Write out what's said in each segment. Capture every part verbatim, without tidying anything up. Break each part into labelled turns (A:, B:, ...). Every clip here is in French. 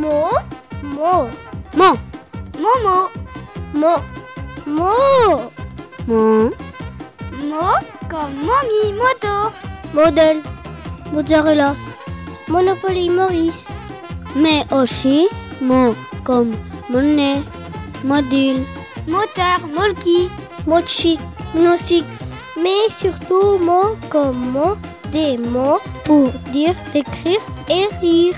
A: Mo.
B: Mo.
C: Mo.
B: Momo.
A: Mo.
B: Mo.
C: Mo.
B: Mo comme momie, moto.
A: Modèle. Mozzarella.
B: Monopoly Maurice.
C: Mais aussi mo comme monnaie, module,
B: moteur, molki,
A: mochi, monocycle.
B: Mais surtout mots comme mots, des mots pour dire, décrire et rire.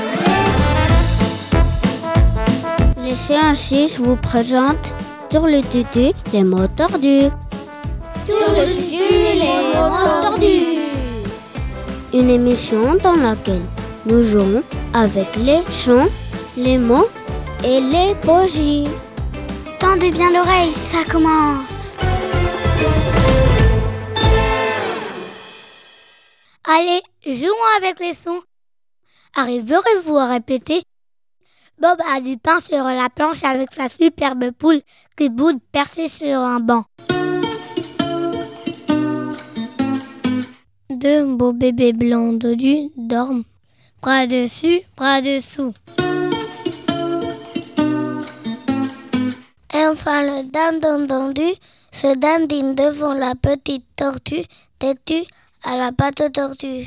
C: Les C un six vous présente sur le tutu les mots tordus.
B: Sur le tutu les mots tordus.
C: Une émission dans laquelle nous jouons avec les sons, les mots et les poésies.
B: Tendez bien l'oreille, ça commence.
A: Allez, jouons avec les sons. Arriverez-vous à répéter? Bob a du pain sur la planche avec sa superbe poule qui boude percée sur un banc. Deux beaux bébés blancs dodus dorment, bras dessus, bras dessous.
B: Enfin le dindon tendu se dandine devant la petite tortue têtue à la patte tordue.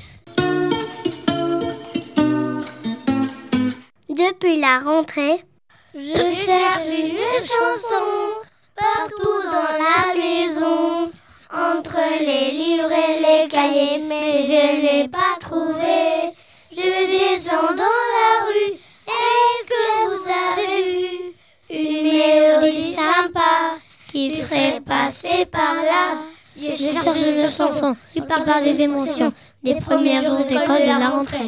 B: Depuis la rentrée, je cherche une chanson partout dans la maison, entre les livres et les cahiers, mais je n'ai pas trouvé. Je descends dans la rue, est-ce que vous avez vu une mélodie sympa qui serait passée par là?
A: Je cherche une chanson qui parle des émotions des premiers jours d'école de la rentrée.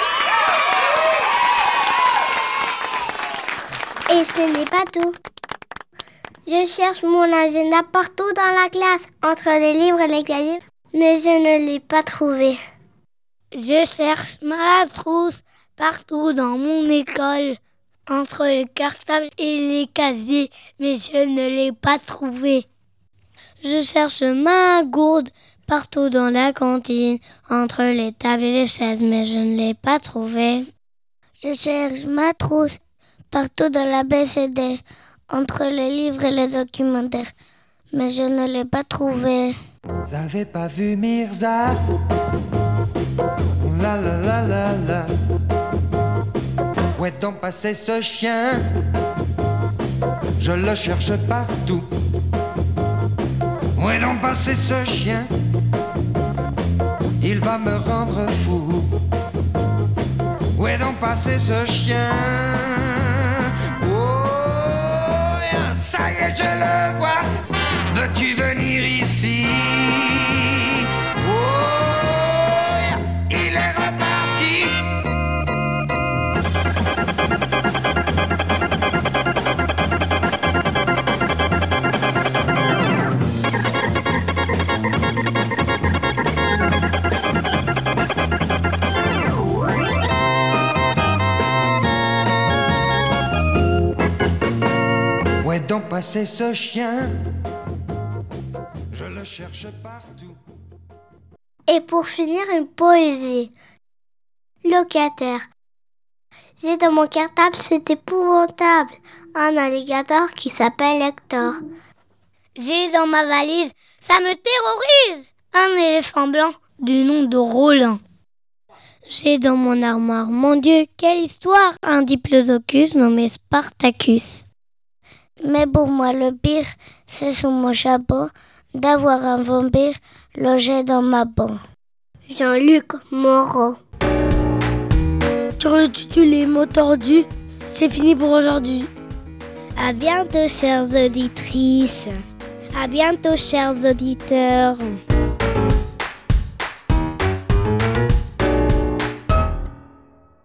B: Et ce n'est pas tout. Je cherche mon agenda partout dans la classe, entre les livres et les cahiers, mais je ne l'ai pas trouvé.
A: Je cherche ma trousse partout dans mon école, entre les cartables et les casiers, mais je ne l'ai pas trouvé. Je cherche ma gourde partout dans la cantine, entre les tables et les chaises, mais je ne l'ai pas trouvée.
B: Je cherche ma trousse partout dans la B C D, entre les livres et les documentaires, mais je ne l'ai pas trouvée.
D: Vous avez pas vu Mirza? La la la la la. Où est donc passé ce chien? Je le cherche partout. Où est donc passé ce chien? Il va me rendre fou. Où est donc passé ce chien? Oh, ça y est, je le vois. Veux-tu venir ici? Oh, il est reparti. Où est donc passé ce chien? Je le cherche partout.
B: Et pour finir, une poésie. Locataire. J'ai dans mon cartable, c'est épouvantable, un alligator qui s'appelle Hector.
A: J'ai dans ma valise, ça me terrorise, un éléphant blanc du nom de Rollin. J'ai dans mon armoire, mon Dieu, quelle histoire, un diplodocus nommé Spartacus.
B: Mais pour moi, le pire, c'est sous mon chapeau d'avoir un vampire logé dans ma peau. Jean-Luc Moreau.
A: Sur le tutu les mots tordus, c'est fini pour aujourd'hui.
B: À bientôt, chères auditrices. À bientôt, chers auditeurs.